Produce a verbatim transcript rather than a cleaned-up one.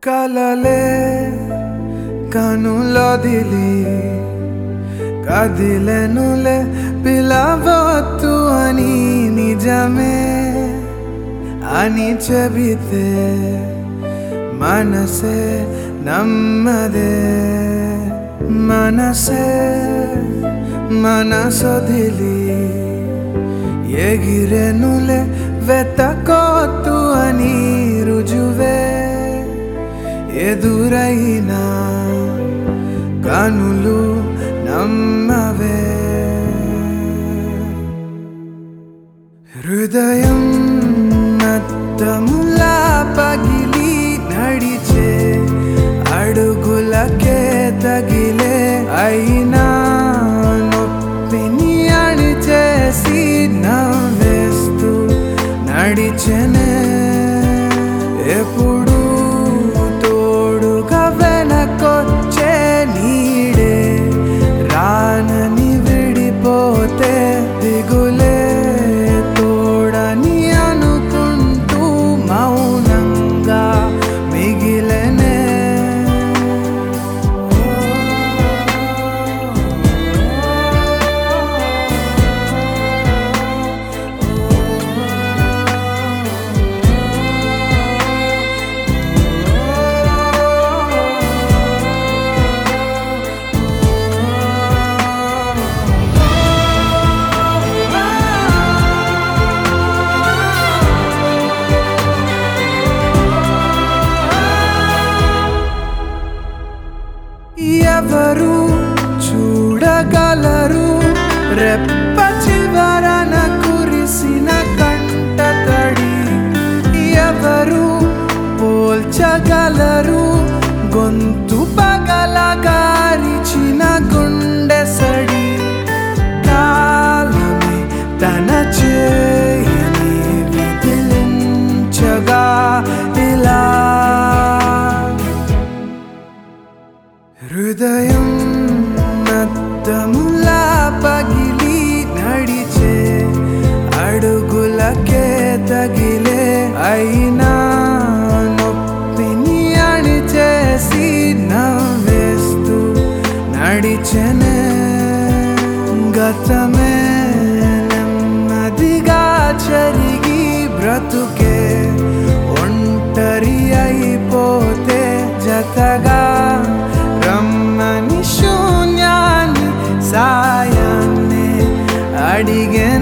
కలలే కనులొదిలి కదిలెనులే పిలవొద్దు అని నిజమే అని చెబితే మనసే నమ్మదే మనసే మనసొదిలి ఎగిరెనులే వెతకొద్దు అని రుజువే ఎదురైనా కనులు నమ్మవే హృదయం నత్తములా పగిలి నడిచే అడుగులకే తగిలే అయినా నొప్పిని అణిచేసి నవ్వేస్తూ నడిచెనే ఎప్పుడు తోడుగా వెనకొచ్చే నీడే రానని విడిపోతే దిగులే తోడని అనుకుంటూ మౌనంగా మిగిలనే ఎవరు చూడగలరు రెప్ప చివరన కురిసిన కంట తడి ఎవరు పోల్చగలరు గొంతు పగలగారిచిన గుండె సడి కాలమే తన చేయని విదిలించగా ఇలా హృదయం నత్తములా పగిలి నడిచే అడుగులకే తగిలే అయినా నొప్పిని అణిచేసి నవ్వేస్తూ నడిచెనే గతమే నెమ్మదిగా జరిగి బ్రతుకే ఒంటరి అయిపోతే జతగా రమ్మని శూన్యాన్ని సాయాన్ని అడిగే